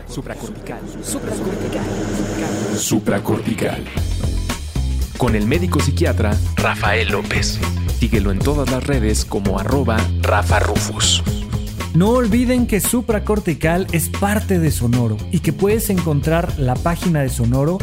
Supracortical. Supracortical. Con el médico psiquiatra Rafael López. Síguelo en todas las redes como @RafaRufus. No olviden que Supracortical es parte de Sonoro y que puedes encontrar la página de Sonoro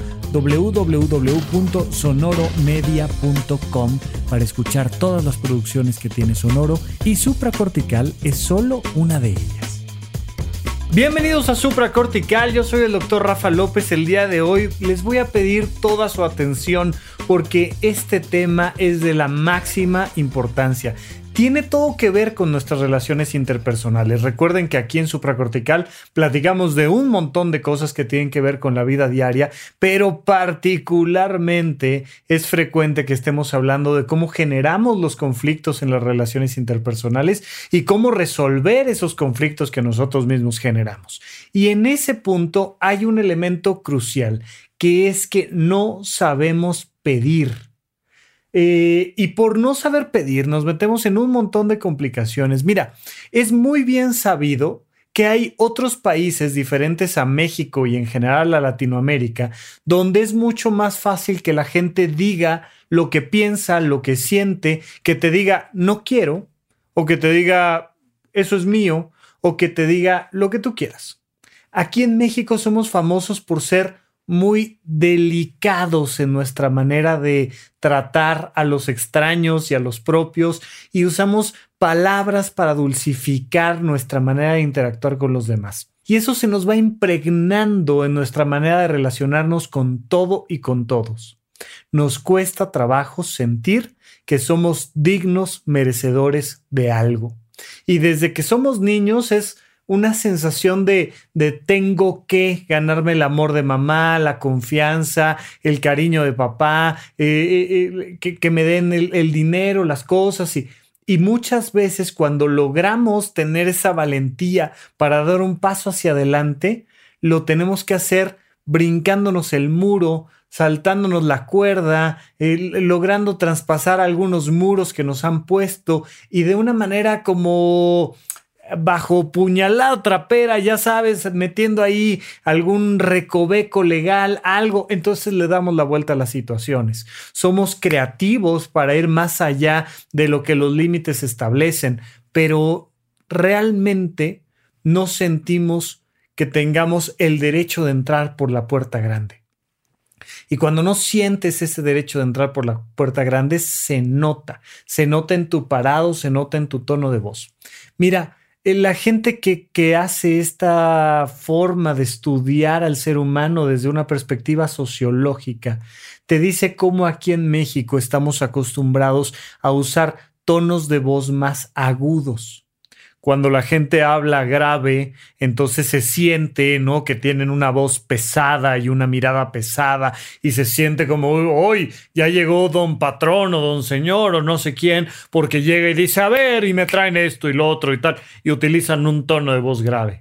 www.sonoromedia.com para escuchar todas las producciones que tiene Sonoro, y Supracortical es solo una de ellas. Bienvenidos a Supracortical, yo soy el Dr. Rafa López. El día de hoy les voy a pedir toda su atención porque este tema es de la máxima importancia. Tiene todo que ver con nuestras relaciones interpersonales. Recuerden que aquí en Supracortical platicamos de un montón de cosas que tienen que ver con la vida diaria, pero particularmente es frecuente que estemos hablando de cómo generamos los conflictos en las relaciones interpersonales y cómo resolver esos conflictos que nosotros mismos generamos. Y en ese punto hay un elemento crucial, que es que no sabemos pedir. Y por no saber pedir nos metemos en un montón de complicaciones. Mira, es muy bien sabido que hay otros países diferentes a México y en general a Latinoamérica donde es mucho más fácil que la gente diga lo que piensa, lo que siente, que te diga no quiero, o que te diga eso es mío, o que te diga lo que tú quieras. Aquí en México somos famosos por ser muy delicados en nuestra manera de tratar a los extraños y a los propios, y usamos palabras para dulcificar nuestra manera de interactuar con los demás. Y eso se nos va impregnando en nuestra manera de relacionarnos con todo y con todos. Nos cuesta trabajo sentir que somos dignos merecedores de algo. Y desde que somos niños es una sensación de tengo que ganarme el amor de mamá, la confianza, el cariño de papá, que me den el dinero, las cosas. Y muchas veces cuando logramos tener esa valentía para dar un paso hacia adelante, lo tenemos que hacer brincándonos el muro, saltándonos la cuerda, logrando traspasar algunos muros que nos han puesto, y de una manera como bajo puñalada trapera, ya sabes, metiendo ahí algún recoveco legal, algo. Entonces le damos la vuelta a las situaciones. Somos creativos para ir más allá de lo que los límites establecen, pero realmente no sentimos que tengamos el derecho de entrar por la puerta grande. Y cuando no sientes ese derecho de entrar por la puerta grande, se nota en tu parado, se nota en tu tono de voz. Mira, la gente que hace esta forma de estudiar al ser humano desde una perspectiva sociológica te dice cómo aquí en México estamos acostumbrados a usar tonos de voz más agudos. Cuando la gente habla grave, entonces se siente, ¿no?, que tienen una voz pesada y una mirada pesada, y se siente como hoy ya llegó don patrón o don señor o no sé quién, porque llega y dice a ver y me traen esto y lo otro y tal, y utilizan un tono de voz grave.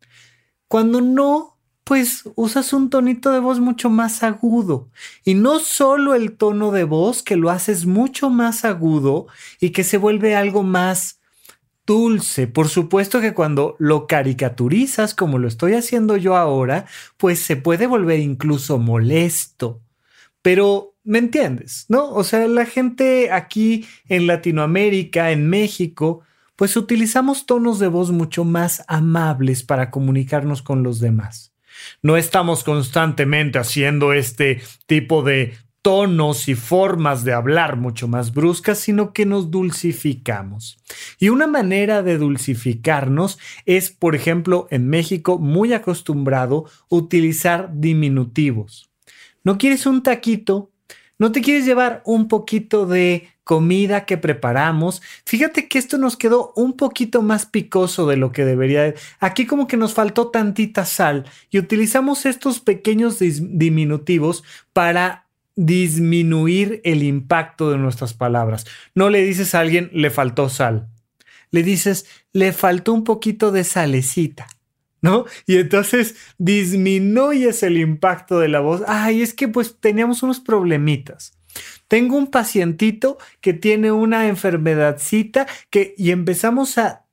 Cuando no, pues usas un tonito de voz mucho más agudo, y no solo el tono de voz, que lo haces mucho más agudo y que se vuelve algo más dulce. Por supuesto que cuando lo caricaturizas como lo estoy haciendo yo ahora, pues se puede volver incluso molesto. Pero ¿me entiendes?, ¿no? O sea, la gente aquí en Latinoamérica, en México, pues utilizamos tonos de voz mucho más amables para comunicarnos con los demás. No estamos constantemente haciendo este tipo de tonos y formas de hablar mucho más bruscas, sino que nos dulcificamos. Y una manera de dulcificarnos es, por ejemplo, en México muy acostumbrado utilizar diminutivos. ¿No quieres un taquito? ¿No te quieres llevar un poquito de comida que preparamos? Fíjate que esto nos quedó un poquito más picoso de lo que debería. Aquí como que nos faltó tantita sal, y utilizamos estos pequeños diminutivos para disminuir el impacto de nuestras palabras. No le dices a alguien le faltó sal, le dices le faltó un poquito de salecita, ¿no? Y entonces disminuyes el impacto de la voz. Ay, es que pues teníamos unos problemitas. Tengo un pacientito que tiene una enfermedadcita y empezamos a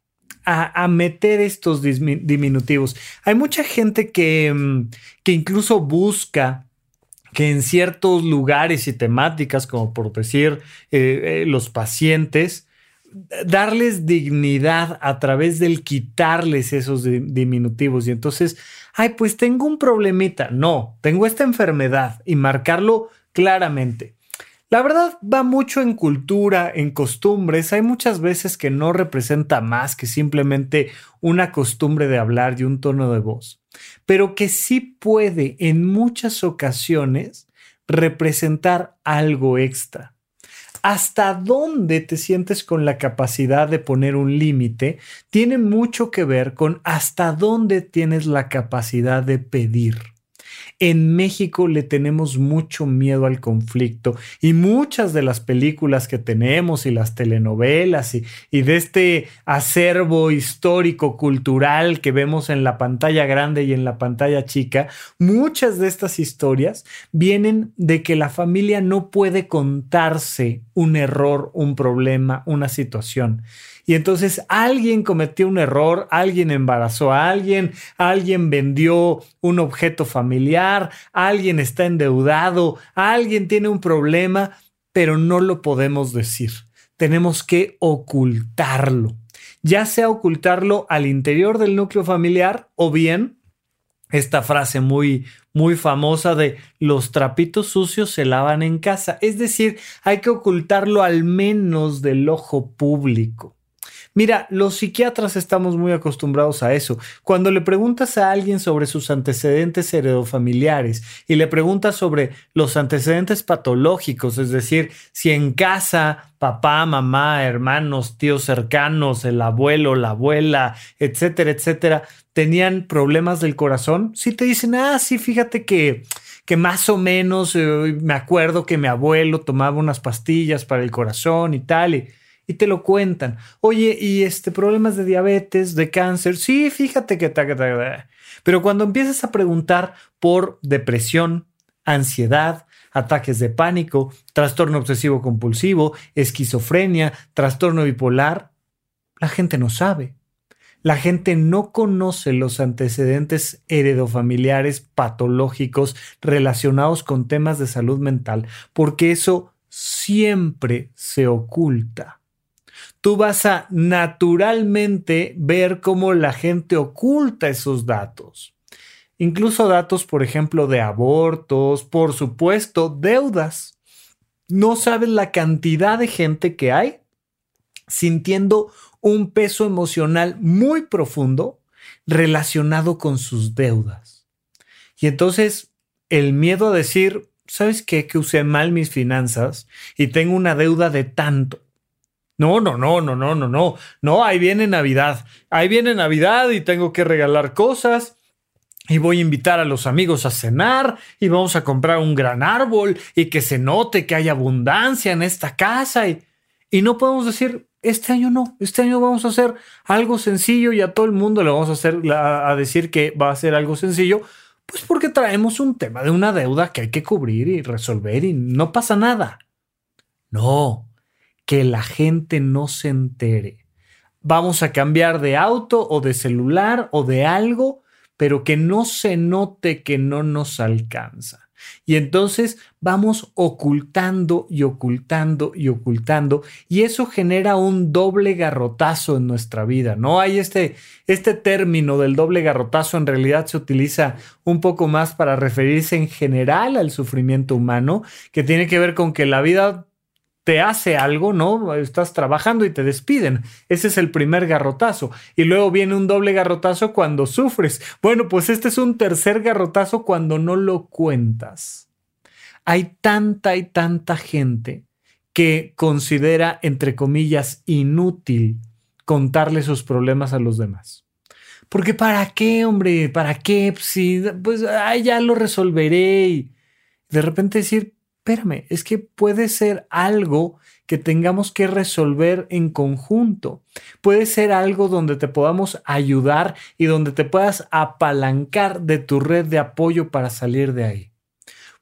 a meter estos diminutivos. Hay mucha gente que incluso busca que en ciertos lugares y temáticas, como por decir los pacientes, darles dignidad a través del quitarles esos diminutivos. Y entonces, pues tengo un problemita. No, tengo esta enfermedad y marcarlo claramente. La verdad va mucho en cultura, en costumbres. Hay muchas veces que no representa más que simplemente una costumbre de hablar y un tono de voz, pero que sí puede en muchas ocasiones representar algo extra. Hasta dónde te sientes con la capacidad de poner un límite tiene mucho que ver con hasta dónde tienes la capacidad de pedir. En México le tenemos mucho miedo al conflicto y muchas de las películas que tenemos y las telenovelas y de este acervo histórico cultural que vemos en la pantalla grande y en la pantalla chica, muchas de estas historias vienen de que la familia no puede contarse un error, un problema, una situación. Y entonces alguien cometió un error, alguien embarazó a alguien vendió un objeto familiar, alguien está endeudado, alguien tiene un problema, pero no lo podemos decir. Tenemos que ocultarlo. Ya sea ocultarlo al interior del núcleo familiar o bien esta frase muy famosa de los trapitos sucios se lavan en casa. Es decir, hay que ocultarlo al menos del ojo público. Mira, los psiquiatras estamos muy acostumbrados a eso. Cuando le preguntas a alguien sobre sus antecedentes heredofamiliares y le preguntas sobre los antecedentes patológicos, es decir, si en casa, papá, mamá, hermanos, tíos cercanos, el abuelo, la abuela, etcétera, etcétera, tenían problemas del corazón, sí te dicen, sí, fíjate que más o menos me acuerdo que mi abuelo tomaba unas pastillas para el corazón y tal, y te lo cuentan. Oye, ¿y problemas de diabetes, de cáncer? Sí, fíjate que... Pero cuando empiezas a preguntar por depresión, ansiedad, ataques de pánico, trastorno obsesivo compulsivo, esquizofrenia, trastorno bipolar, la gente no sabe. La gente no conoce los antecedentes heredofamiliares patológicos relacionados con temas de salud mental, porque eso siempre se oculta. Tú vas a naturalmente ver cómo la gente oculta esos datos. Incluso datos, por ejemplo, de abortos, por supuesto, deudas. No sabes la cantidad de gente que hay sintiendo un peso emocional muy profundo relacionado con sus deudas. Y entonces el miedo a decir, ¿sabes qué? Que usé mal mis finanzas y tengo una deuda de tanto. No, ahí viene Navidad y tengo que regalar cosas y voy a invitar a los amigos a cenar y vamos a comprar un gran árbol y que se note que hay abundancia en esta casa y no podemos decir, este año no, este año vamos a hacer algo sencillo y a todo el mundo le vamos a decir que va a ser algo sencillo, pues porque traemos un tema de una deuda que hay que cubrir y resolver y no pasa nada. No. Que la gente no se entere. Vamos a cambiar de auto o de celular o de algo, pero que no se note que no nos alcanza. Y entonces vamos ocultando y ocultando y ocultando y eso genera un doble garrotazo en nuestra vida, ¿no? Hay este término del doble garrotazo en realidad se utiliza un poco más para referirse en general al sufrimiento humano, que tiene que ver con que la vida te hace algo, ¿no? Estás trabajando y te despiden. Ese es el primer garrotazo. Y luego viene un doble garrotazo cuando sufres. Bueno, pues este es un tercer garrotazo cuando no lo cuentas. Hay tanta gente que considera, entre comillas, inútil contarle sus problemas a los demás. Porque ¿para qué, hombre? ¿Para qué? Pues ya lo resolveré. Y de repente decir, espérame, es que puede ser algo que tengamos que resolver en conjunto. Puede ser algo donde te podamos ayudar y donde te puedas apalancar de tu red de apoyo para salir de ahí.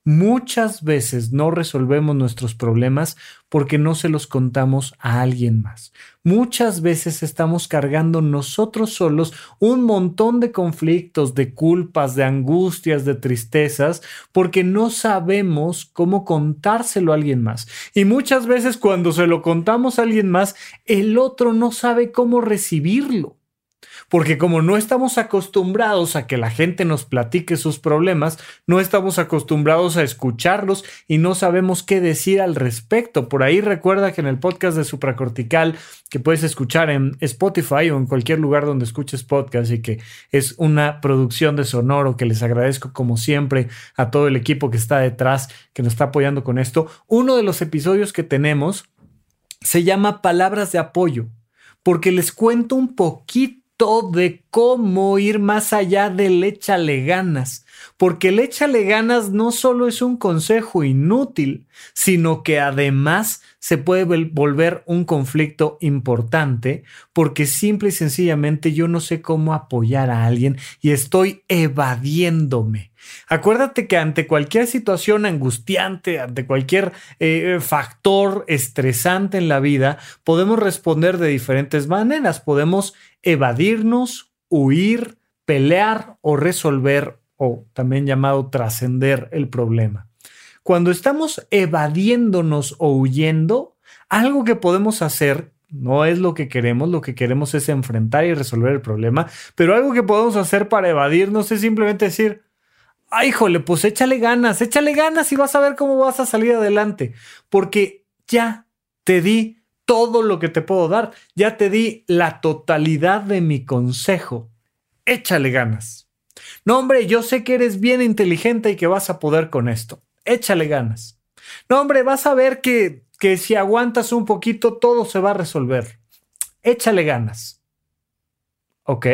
Muchas veces no resolvemos nuestros problemas porque no se los contamos a alguien más. Muchas veces estamos cargando nosotros solos un montón de conflictos, de culpas, de angustias, de tristezas, porque no sabemos cómo contárselo a alguien más. Y muchas veces cuando se lo contamos a alguien más, el otro no sabe cómo recibirlo. Porque como no estamos acostumbrados a que la gente nos platique sus problemas, no estamos acostumbrados a escucharlos y no sabemos qué decir al respecto. Por ahí recuerda que en el podcast de Supracortical, que puedes escuchar en Spotify o en cualquier lugar donde escuches podcast y que es una producción de Sonoro, que les agradezco como siempre a todo el equipo que está detrás, que nos está apoyando con esto. Uno de los episodios que tenemos se llama Palabras de Apoyo, porque les cuento un poquito de cómo ir más allá del échale ganas, porque el échale ganas no solo es un consejo inútil, sino que además se puede volver un conflicto importante, porque simple y sencillamente yo no sé cómo apoyar a alguien y estoy evadiéndome. Acuérdate que ante cualquier situación angustiante, ante cualquier factor estresante en la vida, podemos responder de diferentes maneras. Podemos evadirnos, huir, pelear o resolver, o también llamado trascender el problema. Cuando estamos evadiéndonos o huyendo, algo que podemos hacer no es lo que queremos es enfrentar y resolver el problema, pero algo que podemos hacer para evadirnos es simplemente decir: ¡ay, híjole, pues échale ganas y vas a ver cómo vas a salir adelante! Porque ya te di todo lo que te puedo dar, ya te di la totalidad de mi consejo. Échale ganas. No, hombre, yo sé que eres bien inteligente y que vas a poder con esto. Échale ganas. No, hombre, vas a ver que si aguantas un poquito todo se va a resolver. Échale ganas. ¿Ok?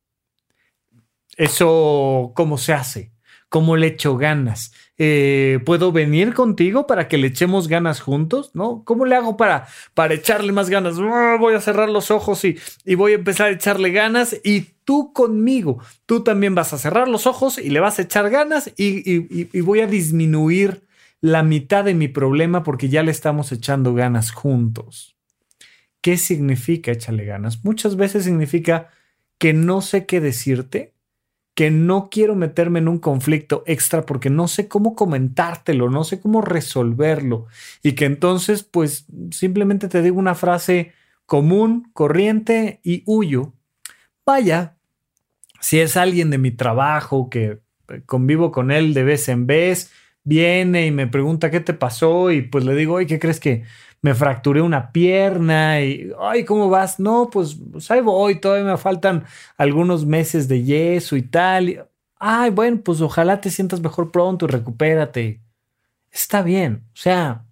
Eso, ¿cómo se hace? ¿Cómo le echo ganas? ¿Puedo venir contigo para que le echemos ganas juntos? ¿No? ¿Cómo le hago para echarle más ganas? Voy a cerrar los ojos y voy a empezar a echarle ganas, y tú conmigo. Tú también vas a cerrar los ojos y le vas a echar ganas y voy a disminuir la mitad de mi problema porque ya le estamos echando ganas juntos. ¿Qué significa échale ganas? Muchas veces significa que no sé qué decirte, que no quiero meterme en un conflicto extra porque no sé cómo comentártelo, no sé cómo resolverlo, y que entonces pues simplemente te digo una frase común, corriente y huyo. Vaya, si es alguien de mi trabajo que convivo con él de vez en vez, viene y me pregunta qué te pasó y pues le digo: oye, ¿qué crees que me fracturé una pierna? Y, ay, ¿cómo vas? No, pues ahí voy, todavía me faltan algunos meses de yeso y tal. Y, ay, bueno, pues ojalá te sientas mejor pronto y recupérate. Está bien, o sea,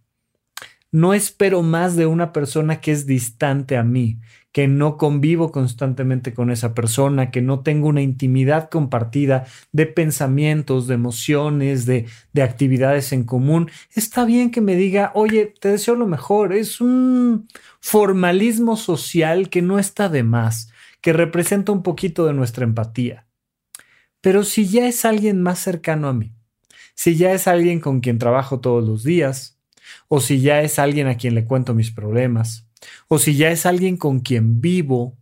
no espero más de una persona que es distante a mí, que no convivo constantemente con esa persona, que no tengo una intimidad compartida de pensamientos, de emociones, de actividades en común. Está bien que me diga: oye, te deseo lo mejor. Es un formalismo social que no está de más, que representa un poquito de nuestra empatía. Pero si ya es alguien más cercano a mí, si ya es alguien con quien trabajo todos los días, o si ya es alguien a quien le cuento mis problemas, o si ya es alguien con quien vivo,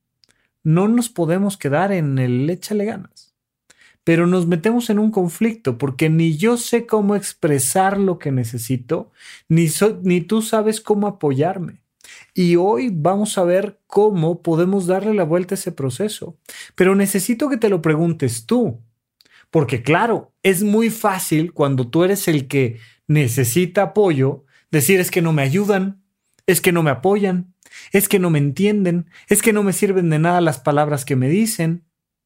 no nos podemos quedar en el échale ganas. Pero nos metemos en un conflicto porque ni yo sé cómo expresar lo que necesito, ni tú sabes cómo apoyarme. Y hoy vamos a ver cómo podemos darle la vuelta a ese proceso. Pero necesito que te lo preguntes tú. Porque claro, es muy fácil cuando tú eres el que necesita apoyo decir: es que no me ayudan, es que no me apoyan, es que no me entienden, es que no me sirven de nada las palabras que me dicen.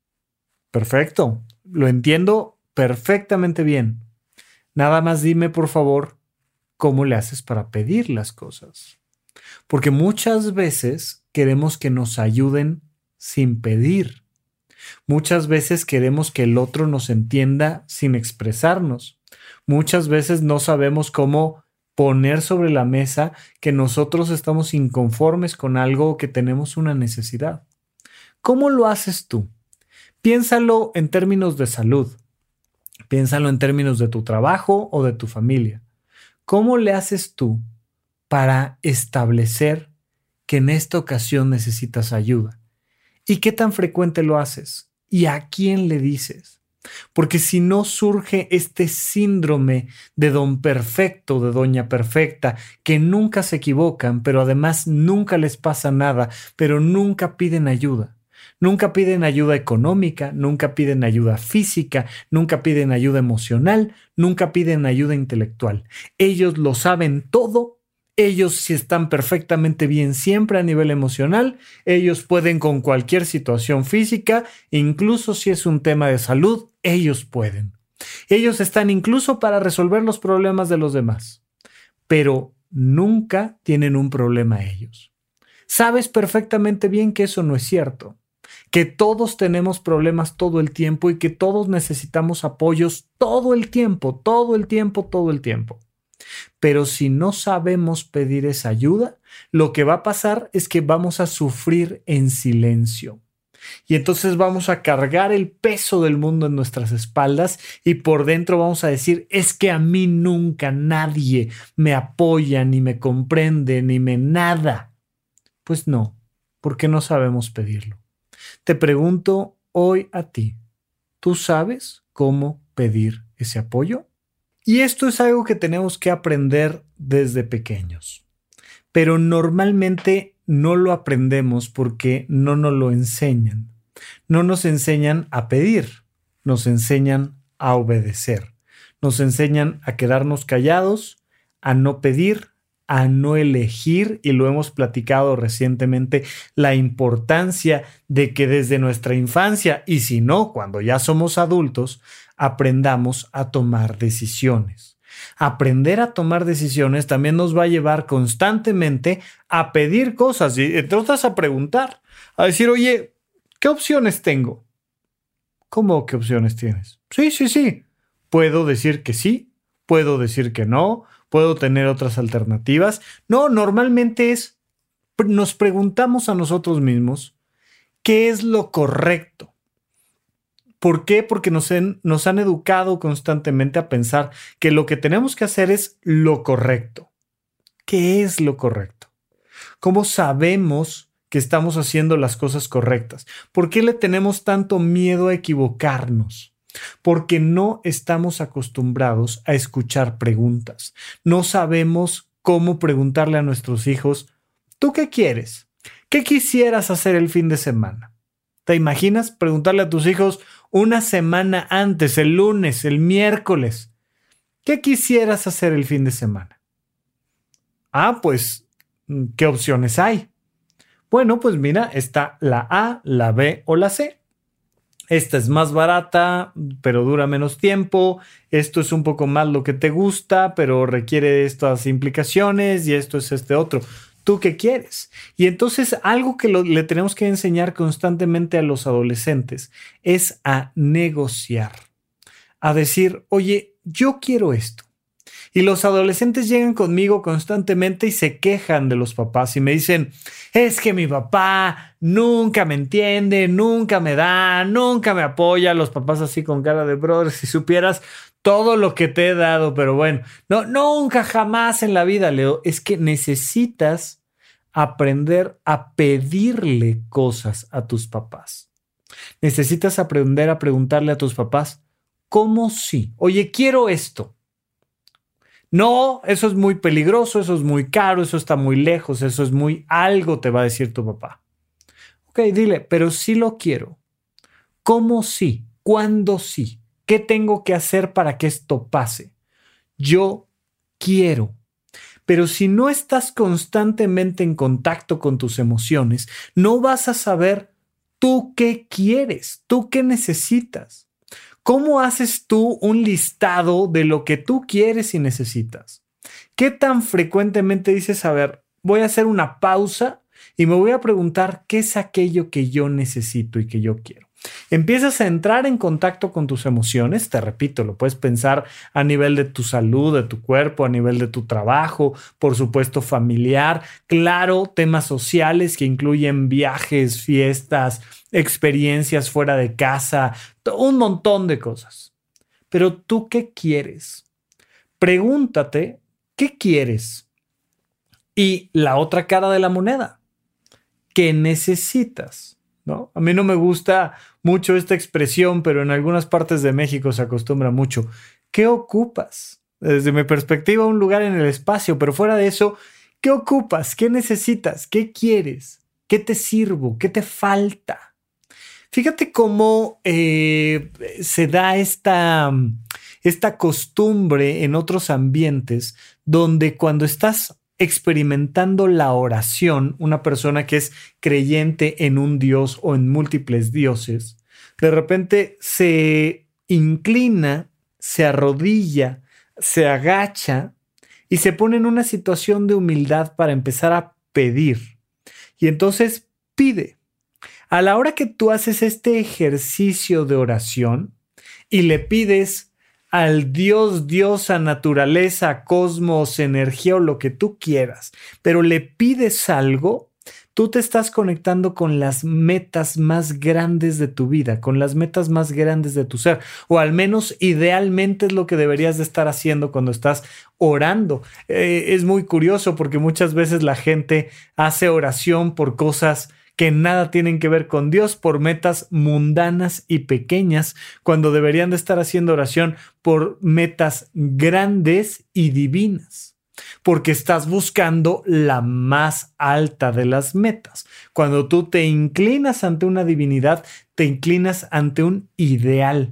Perfecto, lo entiendo perfectamente bien. Nada más dime, por favor, cómo le haces para pedir las cosas. Porque muchas veces queremos que nos ayuden sin pedir. Muchas veces queremos que el otro nos entienda sin expresarnos. Muchas veces no sabemos cómo poner sobre la mesa que nosotros estamos inconformes con algo o que tenemos una necesidad. ¿Cómo lo haces tú? Piénsalo en términos de salud. Piénsalo en términos de tu trabajo o de tu familia. ¿Cómo le haces tú para establecer que en esta ocasión necesitas ayuda? ¿Y qué tan frecuente lo haces? ¿Y a quién le dices? Porque si no surge este síndrome de don perfecto, de doña perfecta, que nunca se equivocan, pero además nunca les pasa nada, pero nunca piden ayuda. Nunca piden ayuda económica, nunca piden ayuda física, nunca piden ayuda emocional, nunca piden ayuda intelectual. Ellos lo saben todo. Ellos sí están perfectamente bien siempre a nivel emocional, ellos pueden con cualquier situación física, incluso si es un tema de salud, ellos pueden. Ellos están incluso para resolver los problemas de los demás, pero nunca tienen un problema ellos. Sabes perfectamente bien que eso no es cierto, que todos tenemos problemas todo el tiempo y que todos necesitamos apoyos todo el tiempo. Pero si no sabemos pedir esa ayuda, lo que va a pasar es que vamos a sufrir en silencio. Y entonces vamos a cargar el peso del mundo en nuestras espaldas y por dentro vamos a decir, es que a mí nunca nadie me apoya, ni me comprende, ni me nada. Pues no, porque no sabemos pedirlo. Te pregunto hoy a ti, ¿tú sabes cómo pedir ese apoyo? Y esto es algo que tenemos que aprender desde pequeños, pero normalmente no lo aprendemos porque no nos lo enseñan. No nos enseñan a pedir, nos enseñan a obedecer, nos enseñan a quedarnos callados, a no pedir, a no elegir, y lo hemos platicado recientemente, la importancia de que desde nuestra infancia, y si no, cuando ya somos adultos, aprendamos a tomar decisiones. Aprender a tomar decisiones también nos va a llevar constantemente a pedir cosas y entre otras a preguntar, a decir, oye, ¿qué opciones tengo? ¿Cómo qué opciones tienes? Sí. Puedo decir que sí, puedo decir que no, puedo tener otras alternativas. No, normalmente nos preguntamos a nosotros mismos qué es lo correcto. ¿Por qué? Porque nos han educado constantemente a pensar que lo que tenemos que hacer es lo correcto. ¿Qué es lo correcto? ¿Cómo sabemos que estamos haciendo las cosas correctas? ¿Por qué le tenemos tanto miedo a equivocarnos? Porque no estamos acostumbrados a escuchar preguntas. No sabemos cómo preguntarle a nuestros hijos, ¿tú qué quieres? ¿Qué quisieras hacer el fin de semana? ¿Te imaginas preguntarle a tus hijos una semana antes, el lunes, el miércoles, ¿qué quisieras hacer el fin de semana? Pues, ¿qué opciones hay? Bueno, pues mira, está la A, la B o la C. Esta es más barata, pero dura menos tiempo. Esto es un poco más lo que te gusta, pero requiere estas implicaciones y esto es este otro. ¿Tú qué quieres? Y entonces algo que le tenemos que enseñar constantemente a los adolescentes es a negociar, a decir, oye, yo quiero esto. Y los adolescentes llegan conmigo constantemente y se quejan de los papás y me dicen, es que mi papá nunca me entiende, nunca me da, nunca me apoya. Los papás así con cara de brother, si supieras todo lo que te he dado, pero bueno, no, nunca jamás en la vida, Leo, es que necesitas aprender a pedirle cosas a tus papás. Necesitas aprender a preguntarle a tus papás, ¿cómo sí? Oye, quiero esto. No, eso es muy peligroso, eso es muy caro, eso está muy lejos, eso es muy algo, te va a decir tu papá. Ok, dile, pero sí lo quiero. ¿Cómo sí? ¿Cuándo sí? ¿Qué tengo que hacer para que esto pase? Yo quiero. Pero si no estás constantemente en contacto con tus emociones, no vas a saber tú qué quieres, tú qué necesitas. ¿Cómo haces tú un listado de lo que tú quieres y necesitas? ¿Qué tan frecuentemente dices, a ver, voy a hacer una pausa y me voy a preguntar qué es aquello que yo necesito y que yo quiero? Empiezas a entrar en contacto con tus emociones, te repito, lo puedes pensar a nivel de tu salud, de tu cuerpo, a nivel de tu trabajo, por supuesto familiar, claro, temas sociales que incluyen viajes, fiestas, experiencias fuera de casa, un montón de cosas. pero ¿tú qué quieres? Pregúntate, ¿qué quieres? Y la otra cara de la moneda, ¿qué necesitas? ¿No? A mí no me gusta mucho esta expresión, pero en algunas partes de México se acostumbra mucho. ¿Qué ocupas? Desde mi perspectiva, un lugar en el espacio, pero fuera de eso, ¿qué ocupas? ¿Qué necesitas? ¿Qué quieres? ¿Qué te sirvo? ¿Qué te falta? Fíjate cómo se da esta costumbre en otros ambientes donde cuando estás experimentando la oración, una persona que es creyente en un dios o en múltiples dioses, de repente se inclina, se arrodilla, se agacha y se pone en una situación de humildad para empezar a pedir. Y entonces pide. A la hora que tú haces este ejercicio de oración y le pides al Dios, diosa, naturaleza, cosmos, energía o lo que tú quieras, pero le pides algo, tú te estás conectando con las metas más grandes de tu vida, con las metas más grandes de tu ser, o al menos idealmente es lo que deberías de estar haciendo cuando estás orando. Es muy curioso porque muchas veces la gente hace oración por cosas que nada tienen que ver con Dios, por metas mundanas y pequeñas, cuando deberían de estar haciendo oración por metas grandes y divinas, porque estás buscando la más alta de las metas. Cuando tú te inclinas ante una divinidad, te inclinas ante un ideal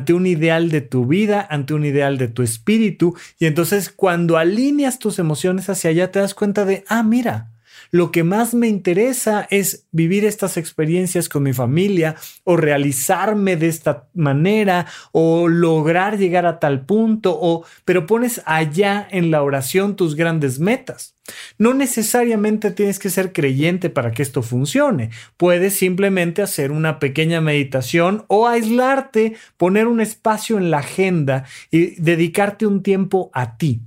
de tu vida, ante un ideal de tu espíritu, y entonces cuando alineas tus emociones hacia allá, te das cuenta de, mira, lo que más me interesa es vivir estas experiencias con mi familia o realizarme de esta manera o lograr llegar a tal punto, pero pones allá en la oración tus grandes metas. No necesariamente tienes que ser creyente para que esto funcione. Puedes simplemente hacer una pequeña meditación o aislarte, poner un espacio en la agenda y dedicarte un tiempo a ti,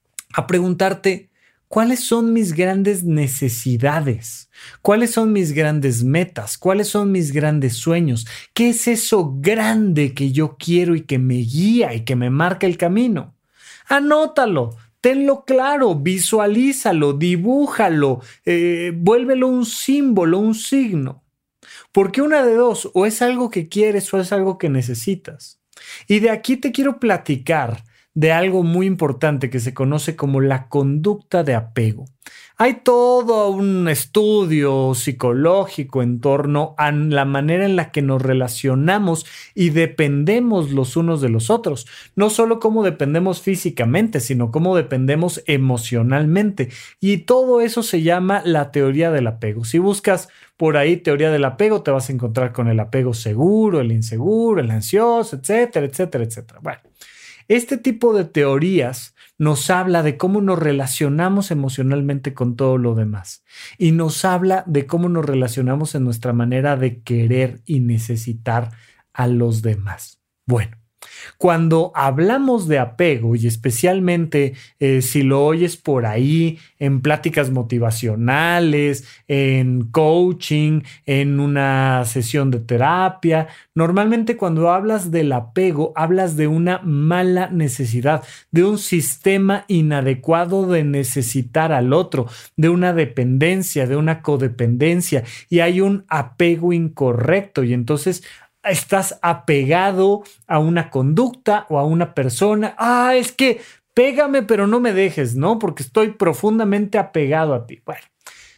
a preguntarte, ¿cuáles son mis grandes necesidades? ¿Cuáles son mis grandes metas? ¿Cuáles son mis grandes sueños? ¿Qué es eso grande que yo quiero y que me guía y que me marca el camino? Anótalo, tenlo claro, visualízalo, dibújalo, vuélvelo un símbolo, un signo. Porque una de dos, o es algo que quieres o es algo que necesitas. Y de aquí te quiero platicar de algo muy importante que se conoce como la conducta de apego. Hay todo un estudio psicológico en torno a la manera en la que nos relacionamos y dependemos los unos de los otros. No solo cómo dependemos físicamente, sino cómo dependemos emocionalmente. Y todo eso se llama la teoría del apego. Si buscas por ahí teoría del apego, te vas a encontrar con el apego seguro, el inseguro, el ansioso, etcétera, etcétera, etcétera. Bueno. Este tipo de teorías nos habla de cómo nos relacionamos emocionalmente con todo lo demás y nos habla de cómo nos relacionamos en nuestra manera de querer y necesitar a los demás. Bueno, cuando hablamos de apego y especialmente si lo oyes por ahí en pláticas motivacionales, en coaching, en una sesión de terapia, normalmente cuando hablas del apego hablas de una mala necesidad, de un sistema inadecuado de necesitar al otro, de una dependencia, de una codependencia y hay un apego incorrecto y entonces estás apegado a una conducta o a una persona. Es que pégame pero no me dejes, ¿no? Porque estoy profundamente apegado a ti. Bueno,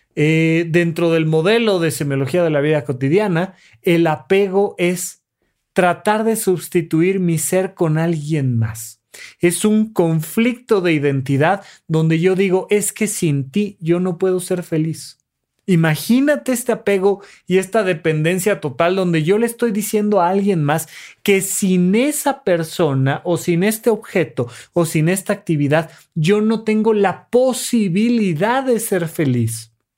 dentro del modelo de semiología de la vida cotidiana, el apego es tratar de sustituir mi ser con alguien más. Es un conflicto de identidad donde yo digo, es que sin ti yo no puedo ser feliz. Imagínate este apego y esta dependencia total donde yo le estoy diciendo a alguien más que sin esa persona o sin este objeto o sin esta actividad yo no tengo la posibilidad de ser feliz.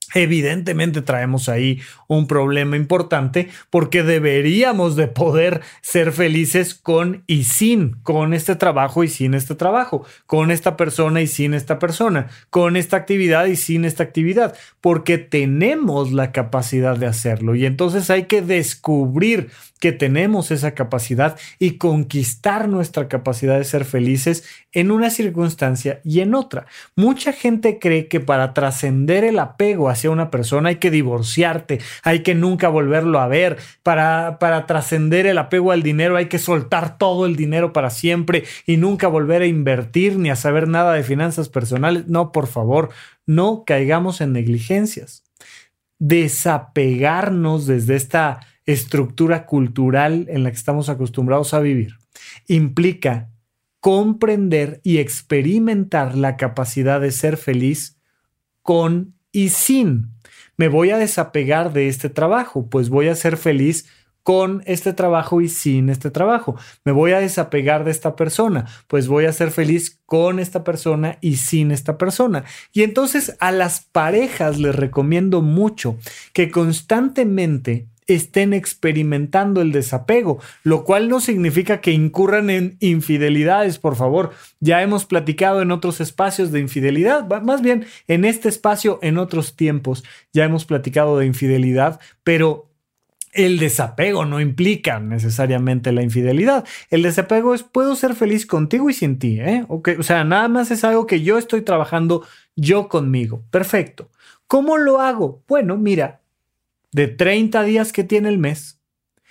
Evidentemente traemos ahí un problema importante porque deberíamos de poder ser felices con y sin, con este trabajo y sin este trabajo, con esta persona y sin esta persona, con esta actividad y sin esta actividad, porque tenemos la capacidad de hacerlo y entonces hay que descubrir que tenemos esa capacidad y conquistar nuestra capacidad de ser felices en una circunstancia y en otra. Mucha gente cree que para trascender el apego hacia una persona hay que divorciarte, hay que nunca volverlo a ver. Para trascender el apego al dinero hay que soltar todo el dinero para siempre y nunca volver a invertir ni a saber nada de finanzas personales. No, por favor, no caigamos en negligencias. Desapegarnos desde esta estructura cultural en la que estamos acostumbrados a vivir implica comprender y experimentar la capacidad de ser feliz con y sin. Me voy a desapegar de este trabajo, pues voy a ser feliz con este trabajo y sin este trabajo. Me voy a desapegar de esta persona, pues voy a ser feliz con esta persona y sin esta persona. Y entonces a las parejas les recomiendo mucho que constantemente estén experimentando el desapego, lo cual no significa que incurran en infidelidades, por favor. Ya hemos platicado en otros espacios de infidelidad, más bien en este espacio, en otros tiempos, ya hemos platicado de infidelidad, pero el desapego no implica necesariamente la infidelidad. El desapego es puedo ser feliz contigo y sin ti, ¿eh? Okay. O sea, nada más es algo que yo estoy trabajando yo conmigo. Perfecto. ¿Cómo lo hago? Bueno, mira, de 30 días que tiene el mes,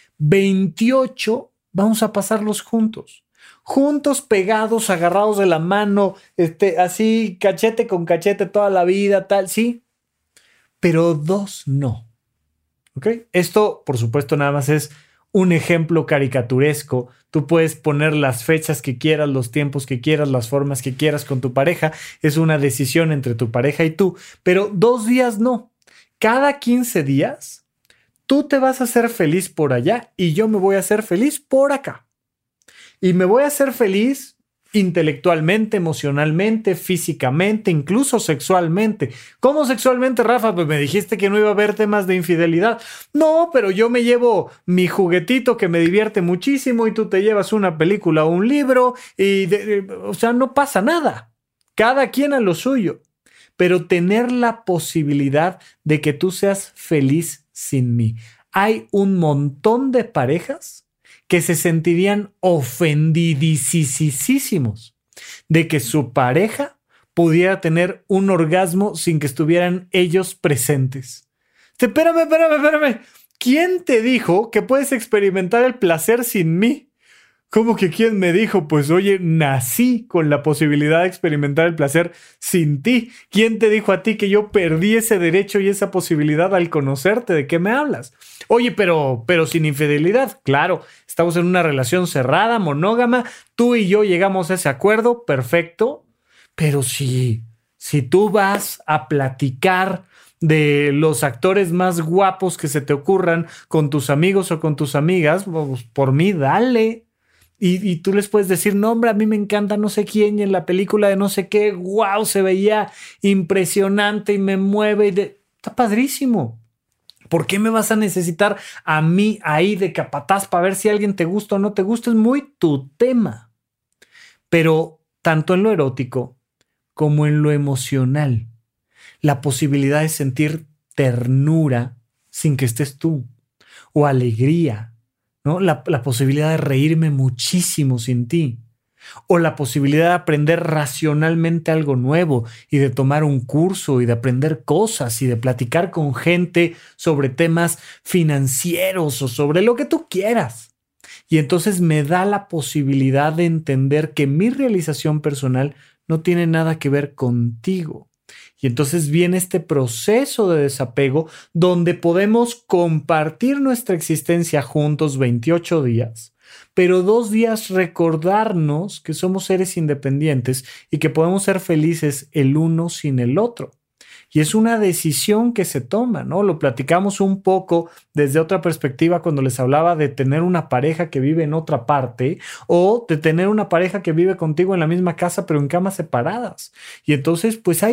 28 vamos a pasarlos juntos. Juntos, pegados, agarrados de la mano, así, cachete con cachete toda la vida, tal, sí. Pero 2 no. ¿Ok? Esto, por supuesto, nada más es un ejemplo caricaturesco. Tú puedes poner las fechas que quieras, los tiempos que quieras, las formas que quieras con tu pareja. Es una decisión entre tu pareja y tú. Pero 2 días no. Cada 15 días, tú te vas a hacer feliz por allá y yo me voy a hacer feliz por acá. Y me voy a hacer feliz intelectualmente, emocionalmente, físicamente, incluso sexualmente. ¿Cómo sexualmente, Rafa? Pues me dijiste que no iba a haber temas de infidelidad. No, pero yo me llevo mi juguetito que me divierte muchísimo y tú te llevas una película o un libro y, o sea, no pasa nada. Cada quien a lo suyo. Pero tener la posibilidad de que tú seas feliz sin mí. Hay un montón de parejas que se sentirían ofendidísimos de que su pareja pudiera tener un orgasmo sin que estuvieran ellos presentes. Espérame. ¿Quién te dijo que puedes experimentar el placer sin mí? ¿Cómo que quién me dijo? Pues oye, nací con la posibilidad de experimentar el placer sin ti. ¿Quién te dijo a ti que yo perdí ese derecho y esa posibilidad al conocerte? ¿De qué me hablas? Oye, pero sin infidelidad. Claro, estamos en una relación cerrada, monógama. Tú y yo llegamos a ese acuerdo, perfecto. Pero si tú vas a platicar de los actores más guapos que se te ocurran con tus amigos o con tus amigas, pues por mí, dale. Y tú les puedes decir, no, hombre, a mí me encanta no sé quién y en la película de no sé qué, wow, se veía impresionante y me mueve. Está padrísimo. ¿Por qué me vas a necesitar a mí ahí de capataz para ver si alguien te gusta o no te gusta? Es muy tu tema. Pero tanto en lo erótico como en lo emocional, la posibilidad de sentir ternura sin que estés tú o alegría, ¿no? La posibilidad de reírme muchísimo sin ti. O la posibilidad de aprender racionalmente algo nuevo y de tomar un curso y de aprender cosas y de platicar con gente sobre temas financieros o sobre lo que tú quieras. Y entonces me da la posibilidad de entender que mi realización personal no tiene nada que ver contigo. Y entonces viene este proceso de desapego donde podemos compartir nuestra existencia juntos 28 días, pero 2 días recordarnos que somos seres independientes y que podemos ser felices el uno sin el otro. Y es una decisión que se toma, ¿no? Lo platicamos un poco desde otra perspectiva cuando les hablaba de tener una pareja que vive en otra parte o de tener una pareja que vive contigo en la misma casa pero en camas separadas. Y entonces, pues hay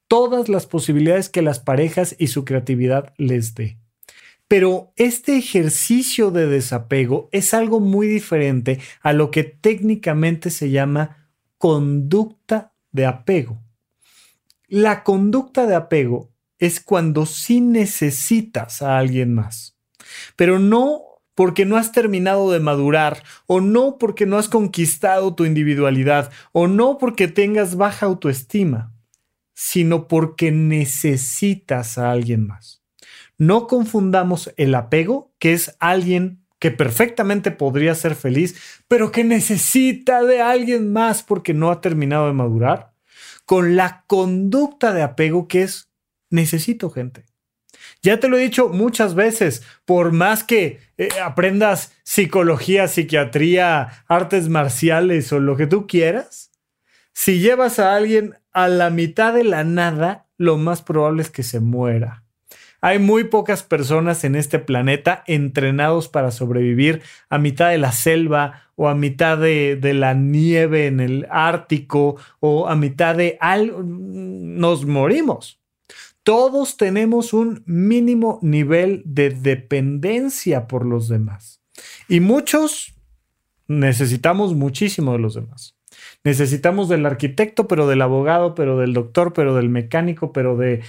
todas las posibilidades que las parejas y su creatividad les dé. Pero este ejercicio de desapego es algo muy diferente a lo que técnicamente se llama conducta de apego. La conducta de apego es cuando sí necesitas a alguien más, pero no porque no has terminado de madurar, o no porque no has conquistado tu individualidad, o no porque tengas baja autoestima, sino porque necesitas a alguien más. No confundamos el apego, que es alguien que perfectamente podría ser feliz, pero que necesita de alguien más porque no ha terminado de madurar, con la conducta de apego, que es necesito gente. Ya te lo he dicho muchas veces, por más que aprendas psicología, psiquiatría, artes marciales o lo que tú quieras, si llevas a alguien a la mitad de la nada, lo más probable es que se muera. Hay muy pocas personas en este planeta entrenados para sobrevivir a mitad de la selva o a mitad de la nieve en el Ártico o a mitad de algo. Nos morimos. Todos tenemos un mínimo nivel de dependencia por los demás. Y muchos necesitamos muchísimo de los demás. Necesitamos del arquitecto, pero del abogado, pero del doctor, pero del mecánico, pero del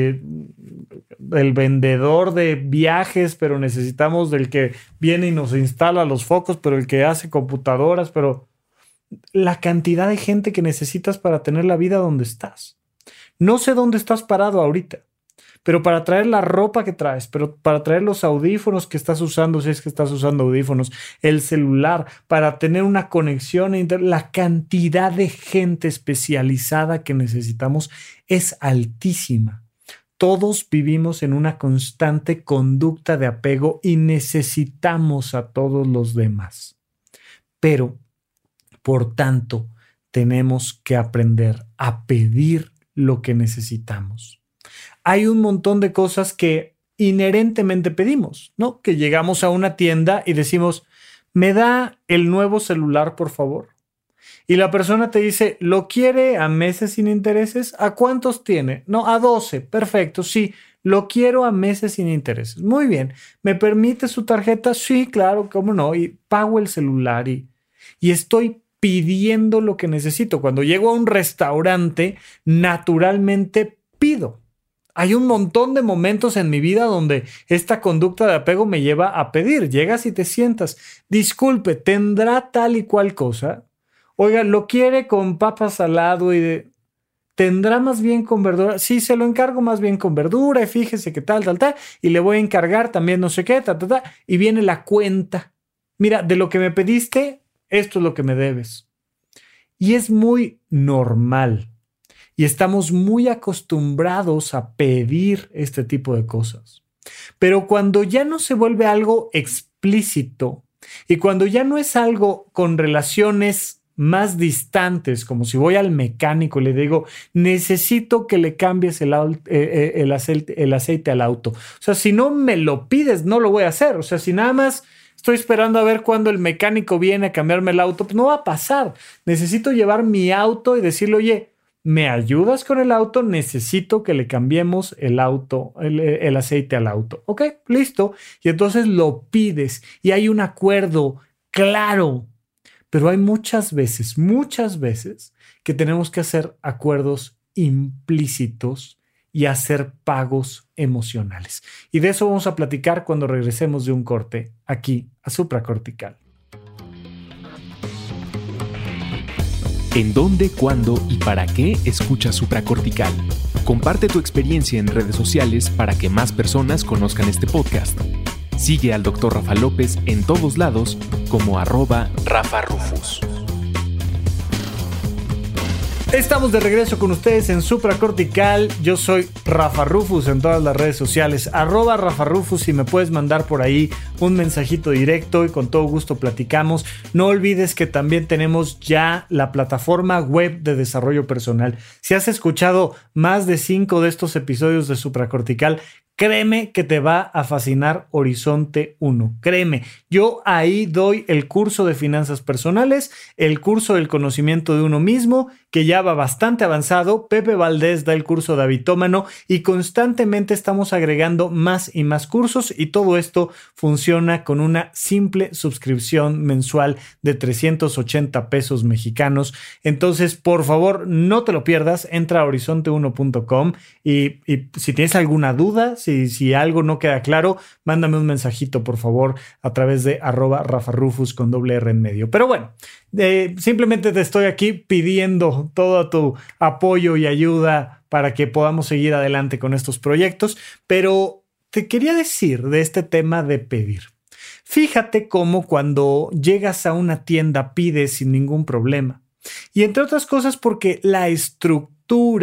vendedor de viajes, pero necesitamos del que viene y nos instala los focos, pero el que hace computadoras, pero la cantidad de gente que necesitas para tener la vida donde estás. No sé dónde estás parado ahorita, pero para traer la ropa que traes, pero para traer los audífonos que estás usando, si es que estás usando audífonos, el celular, para tener una conexión a internet, la cantidad de gente especializada que necesitamos es altísima. Todos vivimos en una constante conducta de apego y necesitamos a todos los demás. Pero, por tanto, tenemos que aprender a pedir lo que necesitamos. Hay un montón de cosas que inherentemente pedimos, ¿no? Que llegamos a una tienda y decimos, ¿me da el nuevo celular, por favor? Y la persona te dice, ¿lo quiere a meses sin intereses? ¿A cuántos tiene? No, a 12. Perfecto, sí. Lo quiero a meses sin intereses. Muy bien. ¿Me permite su tarjeta? Sí, claro, cómo no. Y pago el celular y estoy pidiendo lo que necesito. Cuando llego a un restaurante, naturalmente pido. Hay un montón de momentos en mi vida donde esta conducta de apego me lleva a pedir. Llegas y te sientas. Disculpe, ¿tendrá tal y cual cosa? Oiga, ¿lo quiere con papa salado y tendrá más bien con verdura? Sí, se lo encargo más bien con verdura y fíjese que tal. Y le voy a encargar también no sé qué, y viene la cuenta. Mira, de lo que me pediste, esto es lo que me debes. Y es muy normal. Y estamos muy acostumbrados a pedir este tipo de cosas. Pero cuando ya no se vuelve algo explícito y cuando ya no es algo con relaciones más distantes, como si voy al mecánico y le digo, necesito que le cambies el aceite al auto. O sea, si no me lo pides, no lo voy a hacer. O sea, si nada más estoy esperando a ver cuándo el mecánico viene a cambiarme el auto, pues no va a pasar. Necesito llevar mi auto y decirle, oye, ¿me ayudas con el auto? Necesito que le cambiemos el aceite al auto. Ok, listo. Y entonces lo pides y hay un acuerdo claro. Pero hay muchas veces que tenemos que hacer acuerdos implícitos y hacer pagos emocionales. Y de eso vamos a platicar cuando regresemos de un corte aquí a Supracortical. ¿En dónde, cuándo y para qué escuchas Supracortical? Comparte tu experiencia en redes sociales para que más personas conozcan este podcast. Sigue al Dr. Rafa López en todos lados como @RafaRufus. Estamos de regreso con ustedes en Supracortical. Yo soy Rafa Rufus en todas las redes sociales, @Rafa Rufus, y me puedes mandar por ahí un mensajito directo y con todo gusto platicamos. No olvides que también tenemos ya la plataforma web de desarrollo personal. Si has escuchado más de 5 de estos episodios de Supracortical, Créeme que te va a fascinar Horizonte 1. Créeme, yo ahí doy el curso de finanzas personales, el curso del conocimiento de uno mismo, que ya va bastante avanzado. Pepe Valdés da el curso de Habitómano y constantemente estamos agregando más y más cursos, y todo esto funciona con una simple suscripción mensual de 380 pesos mexicanos. Entonces, por favor, no te lo pierdas. Entra a horizonte1.com y si tienes alguna duda, si algo no queda claro, mándame un mensajito, por favor, a través de @rafarufus con doble R en medio. Pero bueno, simplemente te estoy aquí pidiendo todo tu apoyo y ayuda para que podamos seguir adelante con estos proyectos. Pero te quería decir de este tema de pedir. Fíjate cómo cuando llegas a una tienda pides sin ningún problema. Y entre otras cosas porque la estructura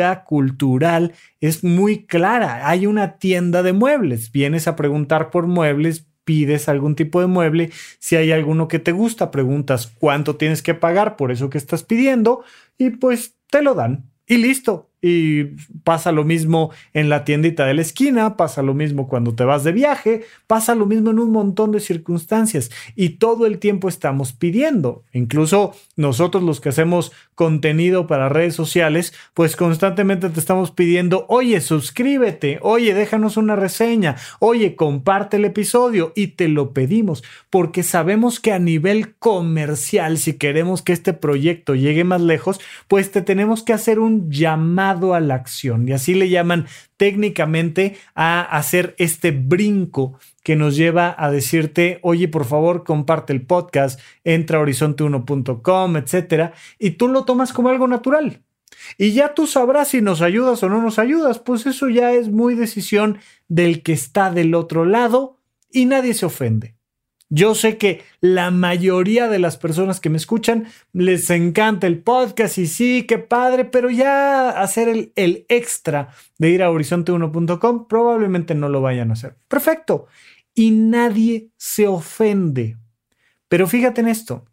cultural es muy clara. Hay una tienda de muebles, vienes a preguntar por muebles, pides algún tipo de mueble, si hay alguno que te gusta, preguntas cuánto tienes que pagar por eso que estás pidiendo y pues te lo dan y listo. Y pasa lo mismo en la tiendita de la esquina, pasa lo mismo cuando te vas de viaje, pasa lo mismo en un montón de circunstancias y todo el tiempo estamos pidiendo. Incluso nosotros los que hacemos contenido para redes sociales, pues constantemente te estamos pidiendo, oye, suscríbete, oye, déjanos una reseña, oye, comparte el episodio, y te lo pedimos porque sabemos que a nivel comercial, si queremos que este proyecto llegue más lejos, pues te tenemos que hacer un llamado a la acción, y así le llaman técnicamente a hacer este brinco que nos lleva a decirte, oye, por favor, comparte el podcast, entra a horizonte1.com, etcétera, y tú lo tomas como algo natural. Y ya tú sabrás si nos ayudas o no nos ayudas, pues eso ya es muy decisión del que está del otro lado y nadie se ofende. Yo sé que la mayoría de las personas que me escuchan les encanta el podcast y sí, qué padre, pero ya hacer el extra de ir a horizonte1.com probablemente no lo vayan a hacer. Perfecto. Y nadie se ofende. Pero fíjate en esto.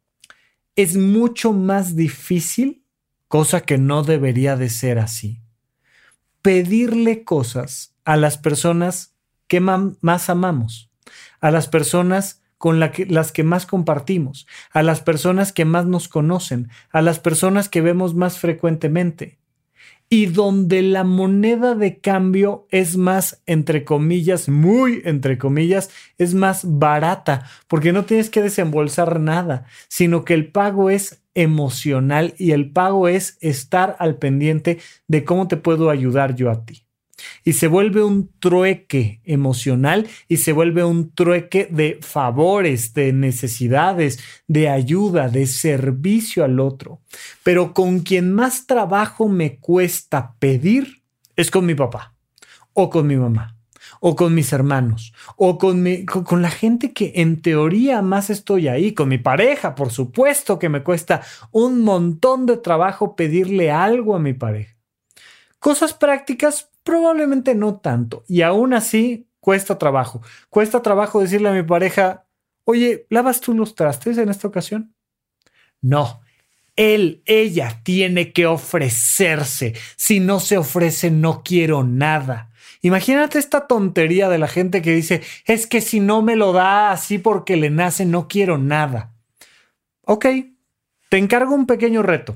Es mucho más difícil, cosa que no debería de ser así, pedirle cosas a las personas que más amamos, a las personas con las que más compartimos, a las personas que más nos conocen, a las personas que vemos más frecuentemente, y donde la moneda de cambio es más, entre comillas, muy entre comillas, es más barata, porque no tienes que desembolsar nada, sino que el pago es emocional y el pago es estar al pendiente de cómo te puedo ayudar yo a ti. Y se vuelve un trueque emocional y se vuelve un trueque de favores, de necesidades, de ayuda, de servicio al otro. Pero con quien más trabajo me cuesta pedir es con mi papá o con mi mamá o con mis hermanos o con la gente que en teoría más estoy ahí, con mi pareja. Por supuesto que me cuesta un montón de trabajo pedirle algo a mi pareja. Cosas prácticas, probablemente no tanto. Y aún así, cuesta trabajo. Cuesta trabajo decirle a mi pareja, oye, ¿lavas tú los trastes en esta ocasión? No. Ella tiene que ofrecerse. Si no se ofrece, no quiero nada. Imagínate esta tontería de la gente que dice, es que si no me lo da así porque le nace, no quiero nada. Ok, te encargo un pequeño reto.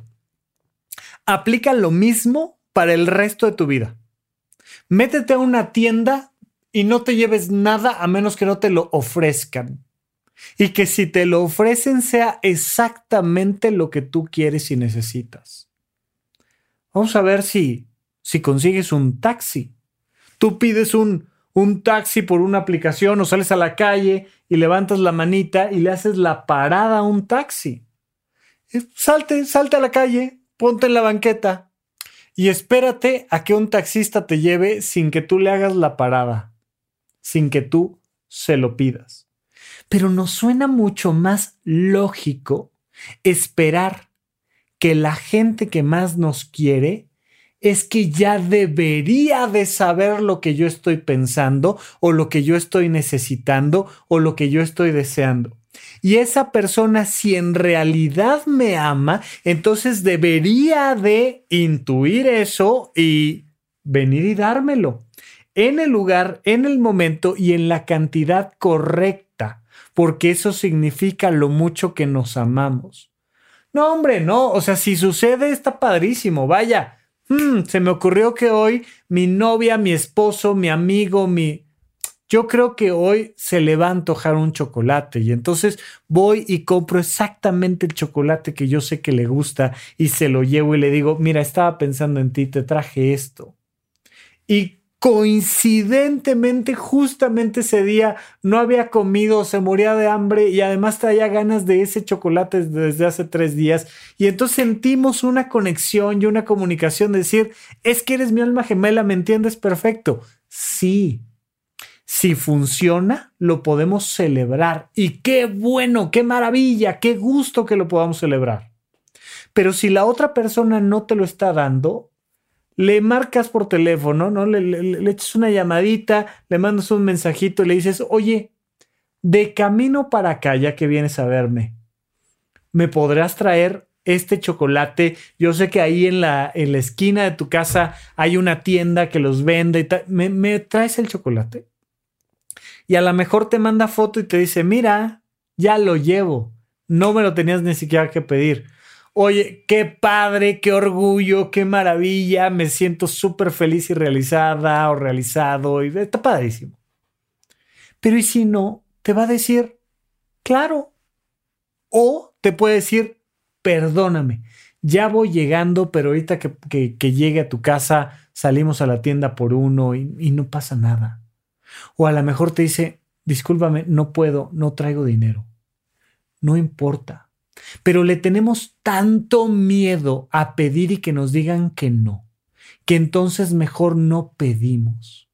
Aplica lo mismo para el resto de tu vida. Métete a una tienda y no te lleves nada a menos que no te lo ofrezcan. Y que si te lo ofrecen sea exactamente lo que tú quieres y necesitas. Vamos a ver si consigues un taxi. Tú pides un taxi por una aplicación o sales a la calle y levantas la manita y le haces la parada a un taxi. Salte a la calle, ponte en la banqueta y espérate a que un taxista te lleve sin que tú le hagas la parada, sin que tú se lo pidas. Pero nos suena mucho más lógico esperar que la gente que más nos quiere es que ya debería de saber lo que yo estoy pensando o lo que yo estoy necesitando o lo que yo estoy deseando. Y esa persona, si en realidad me ama, entonces debería de intuir eso y venir y dármelo. en el lugar, en el momento y en la cantidad correcta, porque eso significa lo mucho que nos amamos. No, hombre, no. O sea, si sucede, está padrísimo. Vaya, se me ocurrió que hoy mi novia, mi esposo, mi amigo, yo creo que hoy se le va a antojar un chocolate y entonces voy y compro exactamente el chocolate que yo sé que le gusta y se lo llevo y le digo, mira, estaba pensando en ti, te traje esto. Y coincidentemente, justamente ese día no había comido, se moría de hambre y además traía ganas de ese chocolate desde hace 3 días. Y entonces sentimos una conexión y una comunicación de decir, es que eres mi alma gemela, ¿me entiendes? Perfecto. Sí. Si funciona, lo podemos celebrar. Y qué bueno, qué maravilla, qué gusto que lo podamos celebrar. Pero si la otra persona no te lo está dando, le marcas por teléfono, ¿no? Le echas una llamadita, le mandas un mensajito y le dices, oye, de camino para acá, ya que vienes a verme, ¿me podrás traer este chocolate? Yo sé que ahí en la esquina de tu casa hay una tienda que los vende y tal. ¿Me traes el chocolate? Y a lo mejor te manda foto y te dice, mira, ya lo llevo. No me lo tenías ni siquiera que pedir. Oye, qué padre, qué orgullo, qué maravilla. Me siento súper feliz y realizada o realizado. Y está padrísimo. Pero ¿y si no? Te va a decir, claro. O te puede decir, perdóname, ya voy llegando, pero ahorita que llegue a tu casa salimos a la tienda por uno y no pasa nada. O a lo mejor te dice, discúlpame, no puedo, no traigo dinero. No importa. Pero le tenemos tanto miedo a pedir y que nos digan que no, que entonces mejor no pedimos.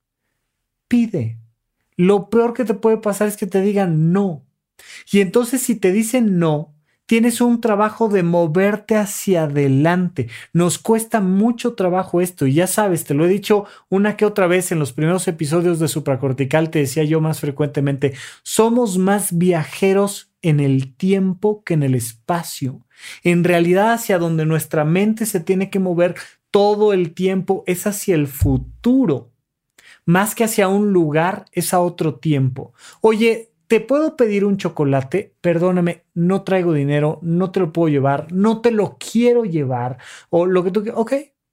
Pide. Lo peor que te puede pasar es que te digan no. Y entonces si te dicen no, tienes un trabajo de moverte hacia adelante. Nos cuesta mucho trabajo esto y ya sabes, te lo he dicho una que otra vez en los primeros episodios de Supracortical, te decía yo más frecuentemente, somos más viajeros en el tiempo que en el espacio. En realidad, hacia donde nuestra mente se tiene que mover todo el tiempo es hacia el futuro. Más que hacia un lugar, es a otro tiempo. Oye, ¿te puedo pedir un chocolate? Perdóname, no traigo dinero, no te lo puedo llevar, no te lo quiero llevar. O lo que tú quieras. Ok.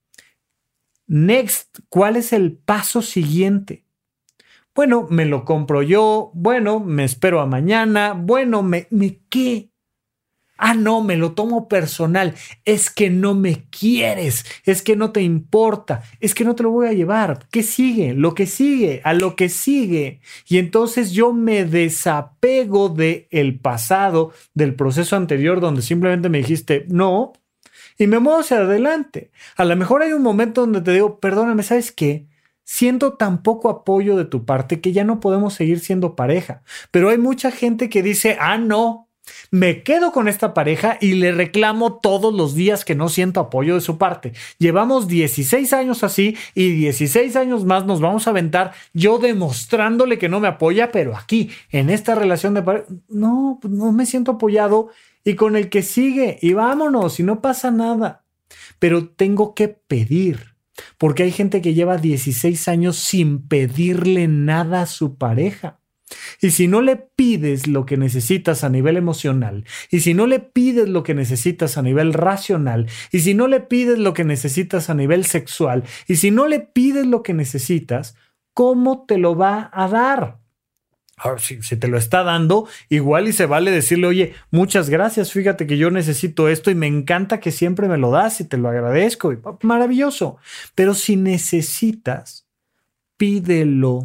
Next, ¿cuál es el paso siguiente? Bueno, me lo compro yo. Bueno, me espero a mañana. Bueno, ¿qué? Ah, no, me lo tomo personal. Es que no me quieres. Es que no te importa. Es que no te lo voy a llevar. ¿Qué sigue? Lo que sigue, a lo que sigue. Y entonces yo me desapego del pasado, del proceso anterior donde simplemente me dijiste no y me muevo hacia adelante. A lo mejor hay un momento donde te digo, perdóname, ¿sabes qué? Siento tan poco apoyo de tu parte que ya no podemos seguir siendo pareja. Pero hay mucha gente que dice, ah, no. Me quedo con esta pareja y le reclamo todos los días que no siento apoyo de su parte. Llevamos 16 años así y 16 años más nos vamos a aventar yo demostrándole que no me apoya, pero aquí, en esta relación de pareja, no me siento apoyado y con el que sigue y vámonos y no pasa nada. Pero tengo que pedir. Porque hay gente que lleva 16 años sin pedirle nada a su pareja. Y si no le pides lo que necesitas a nivel emocional, y si no le pides lo que necesitas a nivel racional, y si no le pides lo que necesitas a nivel sexual, y si no le pides lo que necesitas, ¿cómo te lo va a dar? Ahora, si te lo está dando, igual y se vale decirle, oye, muchas gracias, fíjate que yo necesito esto y me encanta que siempre me lo das y te lo agradezco. Y maravilloso. Pero si necesitas, pídelo.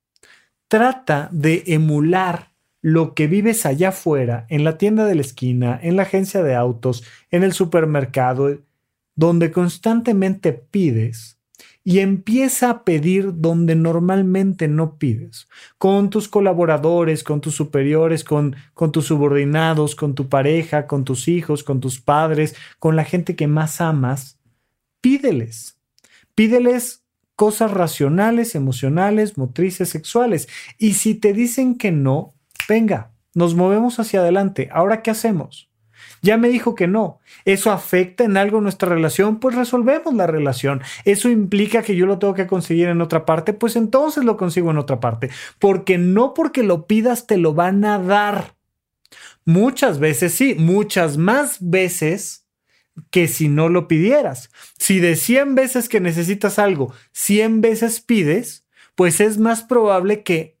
Trata de emular lo que vives allá afuera, en la tienda de la esquina, en la agencia de autos, en el supermercado, donde constantemente pides. Y empieza a pedir donde normalmente no pides, con tus colaboradores, con tus superiores, con tus subordinados, con tu pareja, con tus hijos, con tus padres, con la gente que más amas. Pídeles cosas racionales, emocionales, motrices, sexuales. Y si te dicen que no, venga, nos movemos hacia adelante. ¿Ahora qué hacemos? Ya me dijo que no. ¿Eso afecta en algo nuestra relación? Pues resolvemos la relación. ¿Eso implica que yo lo tengo que conseguir en otra parte? Pues entonces lo consigo en otra parte. Porque no porque lo pidas te lo van a dar. Muchas veces sí, muchas más veces que si no lo pidieras. Si de 100 veces que necesitas algo, 100 veces pides, pues es más probable que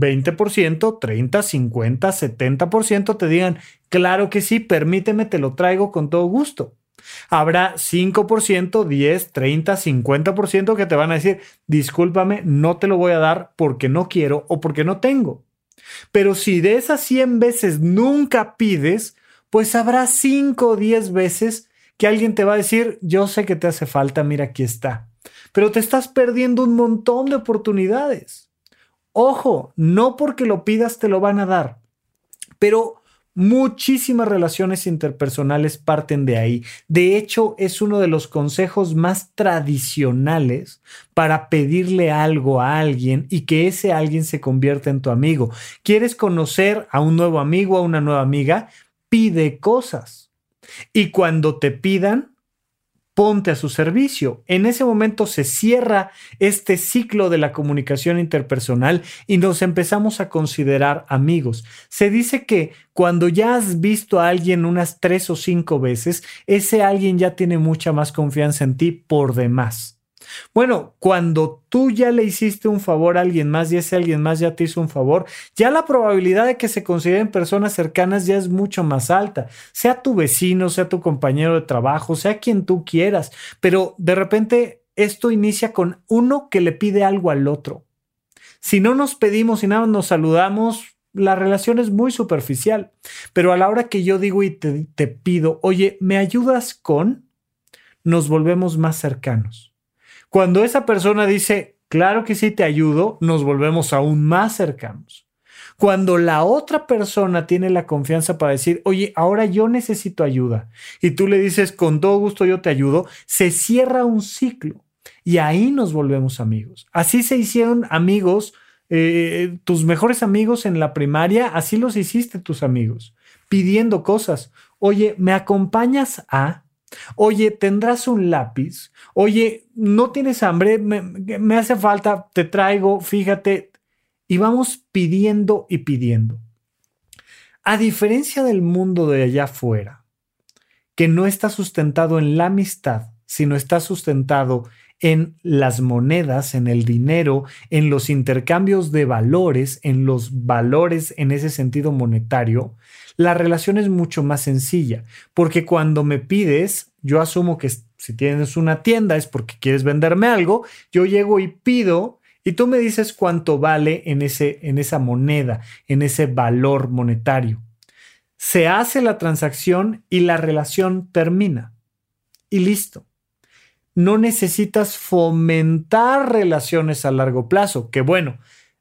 20%, 30, 50, 70% te digan, claro que sí, permíteme, te lo traigo con todo gusto. Habrá 5%, 10, 30, 50% que te van a decir, discúlpame, no te lo voy a dar porque no quiero o porque no tengo. Pero si de esas 100 veces nunca pides, pues habrá 5 o 10 veces que alguien te va a decir, yo sé que te hace falta, mira, aquí está. Pero te estás perdiendo un montón de oportunidades. Ojo, no porque lo pidas te lo van a dar, pero muchísimas relaciones interpersonales parten de ahí. De hecho, es uno de los consejos más tradicionales para pedirle algo a alguien y que ese alguien se convierta en tu amigo. ¿Quieres conocer a un nuevo amigo, a una nueva amiga? Pide cosas. Y cuando te pidan, ponte a su servicio. En ese momento se cierra este ciclo de la comunicación interpersonal y nos empezamos a considerar amigos. Se dice que cuando ya has visto a alguien unas 3 o 5 veces, ese alguien ya tiene mucha más confianza en ti por demás. Bueno, cuando tú ya le hiciste un favor a alguien más y ese alguien más ya te hizo un favor, ya la probabilidad de que se consideren personas cercanas ya es mucho más alta. Sea tu vecino, sea tu compañero de trabajo, sea quien tú quieras. Pero de repente esto inicia con uno que le pide algo al otro. Si no nos pedimos y nada nos saludamos, la relación es muy superficial. Pero a la hora que yo digo y te pido, oye, ¿me ayudas con? Nos volvemos más cercanos. Cuando esa persona dice, claro que sí te ayudo, nos volvemos aún más cercanos. Cuando la otra persona tiene la confianza para decir, oye, ahora yo necesito ayuda, y tú le dices, con todo gusto yo te ayudo, se cierra un ciclo y ahí nos volvemos amigos. Así se hicieron amigos, tus mejores amigos en la primaria, así los hiciste tus amigos, pidiendo cosas. Oye, ¿me acompañas a...? Oye, ¿tendrás un lápiz? Oye, ¿no tienes hambre? Me hace falta, te traigo, fíjate. Y vamos pidiendo y pidiendo. A diferencia del mundo de allá afuera, que no está sustentado en la amistad, sino está sustentado en las monedas, en el dinero, en los intercambios de valores, en los valores en ese sentido monetario, la relación es mucho más sencilla, porque cuando me pides, yo asumo que si tienes una tienda es porque quieres venderme algo, yo llego y pido y tú me dices cuánto vale en esa moneda, en ese valor monetario. Se hace la transacción y la relación termina. Y listo. No necesitas fomentar relaciones a largo plazo, que bueno,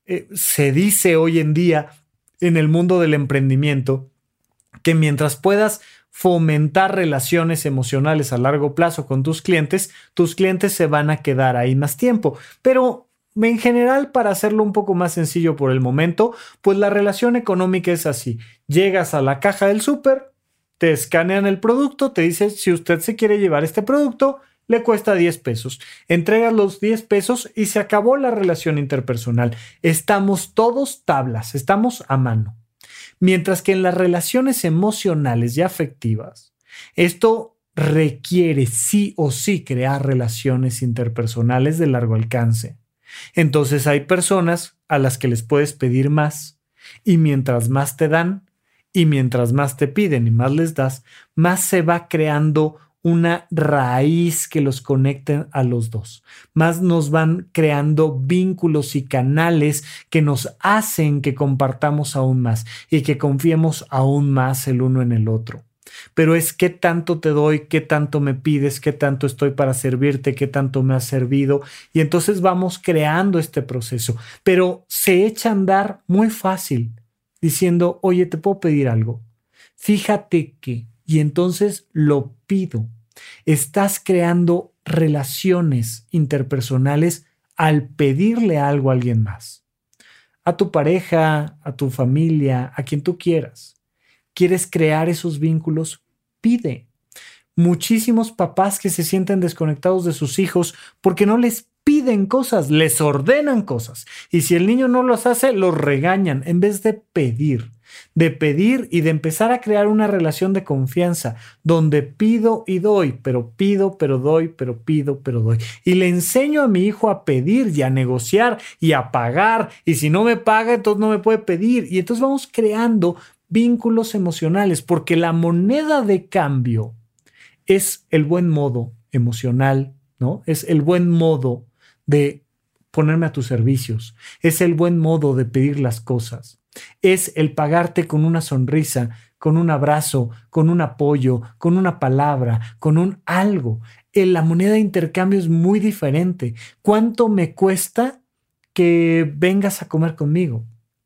se dice hoy en día en el mundo del emprendimiento que mientras puedas fomentar relaciones emocionales a largo plazo con tus clientes se van a quedar ahí más tiempo. Pero en general, para hacerlo un poco más sencillo por el momento, pues la relación económica es así. Llegas a la caja del súper, te escanean el producto, te dice si usted se quiere llevar este producto, le cuesta 10 pesos. Entregas los 10 pesos y se acabó la relación interpersonal. Estamos todos tablas, estamos a mano. Mientras que en las relaciones emocionales y afectivas, esto requiere sí o sí crear relaciones interpersonales de largo alcance. Entonces hay personas a las que les puedes pedir más y mientras más te dan y mientras más te piden y más les das, más se va creando una raíz que los conecten a los dos. Más nos van creando vínculos y canales que nos hacen que compartamos aún más y que confiemos aún más el uno en el otro. Pero es qué tanto te doy, qué tanto me pides, qué tanto estoy para servirte, qué tanto me has servido. Y entonces vamos creando este proceso. Pero se echa a andar muy fácil diciendo, oye, ¿te puedo pedir algo? Fíjate que... Y entonces lo pido. Estás creando relaciones interpersonales al pedirle algo a alguien más. A tu pareja, a tu familia, a quien tú quieras. ¿Quieres crear esos vínculos? pide. Muchísimos papás que se sienten desconectados de sus hijos porque no les piden cosas, les ordenan cosas. Y si el niño no los hace, los regañan en vez de pedir y de empezar a crear una relación de confianza donde pido y doy, pero pido, pero doy, pero pido, pero doy. Y le enseño a mi hijo a pedir y a negociar y a pagar. Y si no me paga, entonces no me puede pedir. Y entonces vamos creando vínculos emocionales porque la moneda de cambio es el buen modo emocional, ¿no? Es el buen modo de ponerme a tus servicios. Es el buen modo de pedir las cosas. Es el pagarte con una sonrisa, con un abrazo, con un apoyo, con una palabra, con un algo. La moneda de intercambio es muy diferente. ¿Cuánto me cuesta que vengas a comer conmigo?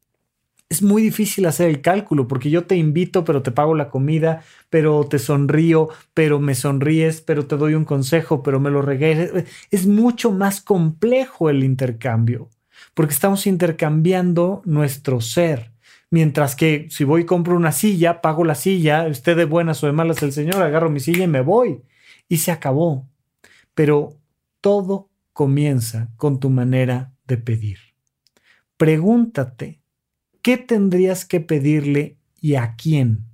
Es muy difícil hacer el cálculo porque yo te invito, pero te pago la comida, pero te sonrío, pero me sonríes, pero te doy un consejo, pero me lo regreses. Es mucho más complejo el intercambio porque estamos intercambiando nuestro ser. Mientras que si voy y compro una silla, pago la silla, esté de buenas o de malas el señor, agarro mi silla y me voy. Y se acabó. Pero todo comienza con tu manera de pedir. Pregúntate, ¿qué tendrías que pedirle y a quién?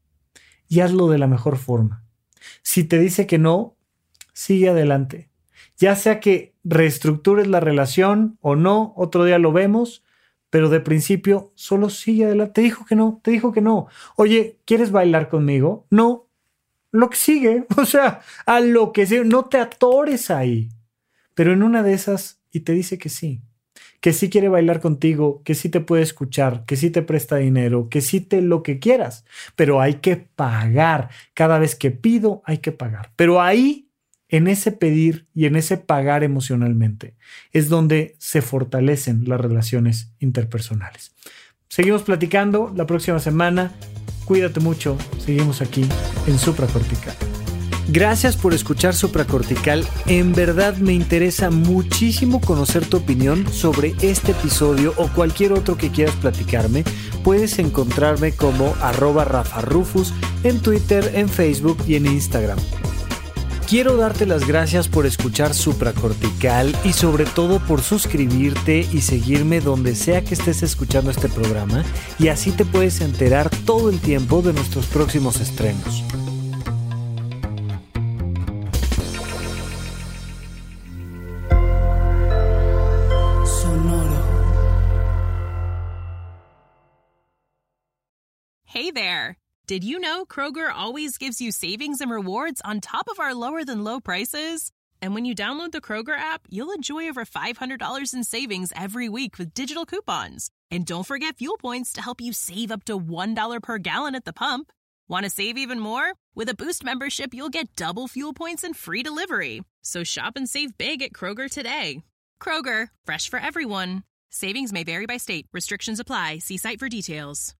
Y hazlo de la mejor forma. Si te dice que no, sigue adelante. Ya sea que reestructures la relación o no, otro día lo vemos, pero de principio solo sigue adelante. Te dijo que no. Oye, ¿quieres bailar conmigo? No. Lo que sigue, o sea, a lo que sigue, no te atores ahí. Pero en una de esas, y te dice que sí quiere bailar contigo, que sí te puede escuchar, que sí te presta dinero, que sí te lo que quieras, pero hay que pagar. Cada vez que pido, hay que pagar. Pero ahí, en ese pedir y en ese pagar emocionalmente, es donde se fortalecen las relaciones interpersonales. Seguimos platicando la próxima semana. Cuídate mucho. Seguimos aquí en Supracortical. Gracias por escuchar Supracortical. En verdad me interesa muchísimo conocer tu opinión sobre este episodio o cualquier otro que quieras platicarme. Puedes encontrarme como @RafaRufus en Twitter, en Facebook y en Instagram. Quiero darte las gracias por escuchar Supracortical y sobre todo por suscribirte y seguirme donde sea que estés escuchando este programa y así te puedes enterar todo el tiempo de nuestros próximos estrenos. Hey there! Did you know Kroger always gives you savings and rewards on top of our lower-than-low prices? And when you download the Kroger app, you'll enjoy over $500 in savings every week with digital coupons. And don't forget fuel points to help you save up to $1 per gallon at the pump. Want to save even more? With a Boost membership, you'll get double fuel points and free delivery. So shop and save big at Kroger today. Kroger, fresh for everyone. Savings may vary by state. Restrictions apply. See site for details.